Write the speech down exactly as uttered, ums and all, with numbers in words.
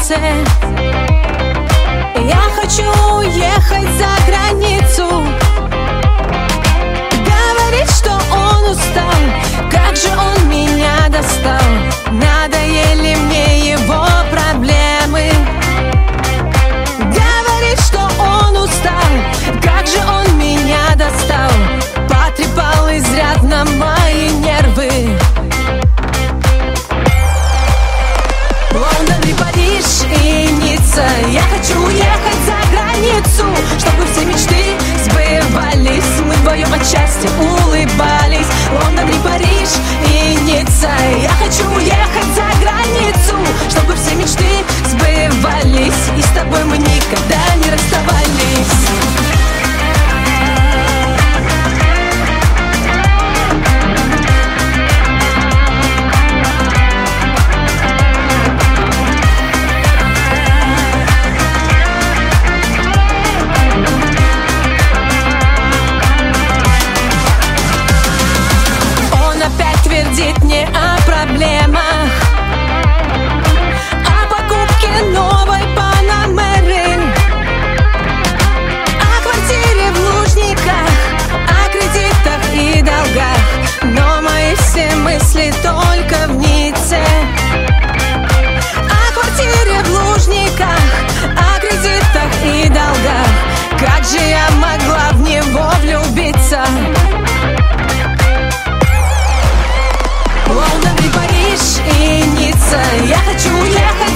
Ницце. Я хочу уехать за границу. Говорит, что он устал, как же он меня достал. Надоели мне его проблемы. Говорит, что он устал, как же он меня достал. Потрепал изрядно мои нервы. Лондон и Париж и Ницца. Я хочу уехать за границу, чтобы все мечты сбывались. Мы вдвоем от счастья улыбались. Лондон и Париж и Ницца. Я хочу уехать за границу, чтобы все мечты сбывались. И с тобой мы никогда не расставались. Твердит мне о проблемах, о покупке новой Панамеры, о квартире в Лужниках, о кредитах и долгах. Но мои все мысли только в Ницце. О квартире в Лужниках, о кредитах и долгах. Как же я могла в него влюбиться? Лондон и Париж и Ницца. Я хочу уехать